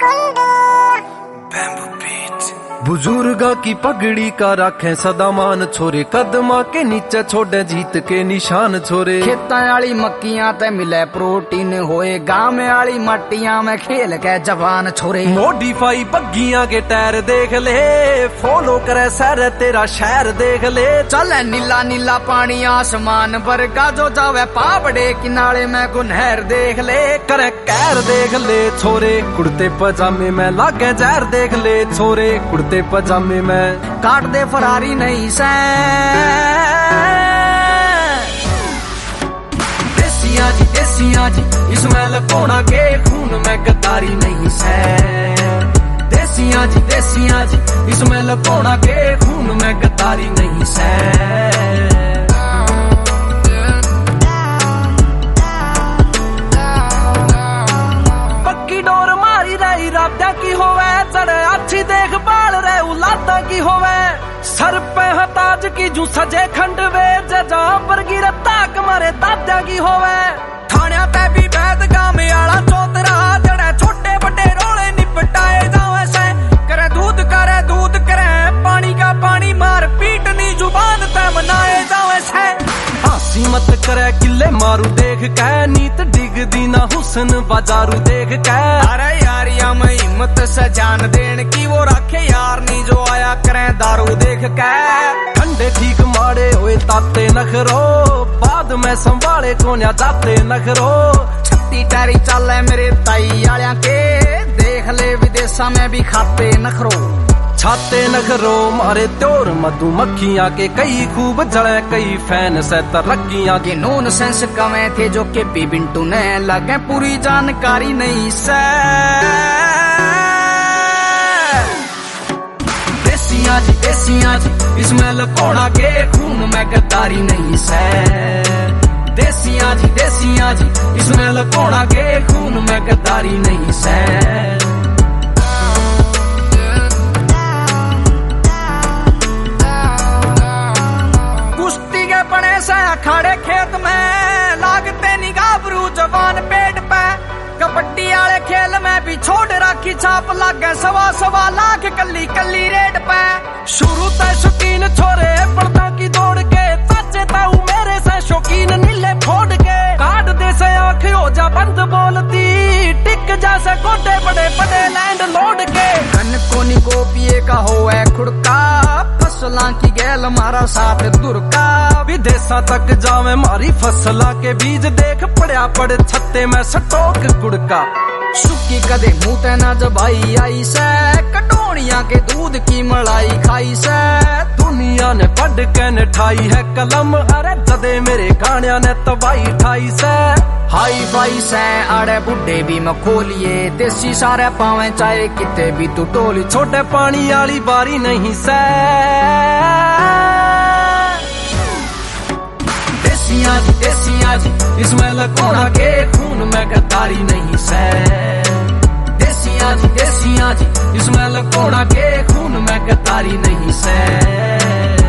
बुजुर्गा की पगड़ी का राखें सदा मान छोरे, कदमा के नीचे छोड़े जीत के निशान छोरे। खेतां आली मक्कियां ते मिले प्रोटीन होए, गांव आली मट्टियां में खेल के जवान छोरे। मॉडिफाई बग्गियां के टायर देख ले, फॉलो करे सर तेरा शहर देख ले। चले नीला नीला पानी आसमान वर्गा, जो जावे पापड़े किनारे में गुनहर देख ले। करे कैर देख ले छोरे, कुर्ते पजामे में लागे जहर देख ले छोरे, कुर्ते पजामे में काट दे फरारी नहीं से। देसिया जी इसमें लकोड़ा के खून में गद्दारी नहीं से। देसिया जी इसमें लकोड़ा के खून में गद्दारी नहीं से। पक्की डोर मारी रही रात्या की होवे, चढ़े अच्छी देखभाल रे उलादा की होवे। सर पे हताज की जू सजे खंडवे, जहाँ पर गिरे ताक मारे दादा की होवे। थान्या ते भी बैद गांव आला चौतरा, जड़े छोटे बड़े रोले निपटाए जावे से। करे दूध करे पानी का पानी, मार पीट नी जुबान ते मनाए जावे से। हासी मत करे किले मारू देख के, नीत डिग दी ना हुसन बाजारू देख के। अरे यारिया में हिम्मत से जान देन की, वो रखे यार नी जो आया करे दारू देख के। ठंडे ठीक माड़े हुए ताते नखरो, बाद में संभाले कोन्या जाते नखरो। छत्ती टारी चाले मेरे ताई आलिया के, देख ले विदेशा में भी खाते नखरो। छाते नखरो मारे त्योर मधुमक्खियां के, कई खूब जड़े कई फैन से तरक्कियां के। नून सेंस कमे थे जो के पी बिंटू ने, लगे पूरी जानकारी नहीं से। देसिया जी इसमें लकोड़ा के खून में गद्दारी नहीं से। देसिया जी इसमें लकोड़ा के खून में गद्दारी नहीं से। अखाड़े खेत में लागते निगाबरू जवान पेट पे। कबड्डी आले खेल में भी छोड़ राखी छाप, लागे 1.25 लाख कल्ली कल्ली रेड पे। शुरू तय शौकीन छोरे पर्दा की दौड़ के, चाचे ताऊ मेरे से शौकीन नीले फोड़ के। काट दे से आँख हो जा बंद बोलती, टिक जा से कोटे बड़े बड़े लैंड लोड के। धन कोनी को पिए का हो है खुड़का, फसला की गैल मारा साथ दुर्गा। विदेशा तक जावे मारी फसला के बीज, देख पड़या पड़ छत्ते में सटोक गुड़का। सुखी कदे मुंह ते ना जबाई आई से, कटोनिया के दूध की मलाई खाई से। दुनिया ने पढ़ के न ठाई है कलम, अरे जदे मेरे गाणिया ने तबाही ठाई से। हाई फाई से अड़े बुढ़े भी मखोलिए, देसी सारे पावे चाहे किते भी तू टोली। छोटे पानी आली बारी नहीं से। देसिया जी इसमें लकोड़ा के खून में गद्दारी नहीं से। देसिया जी इसमें लकोड़ा के खून में गद्दारी नहीं से।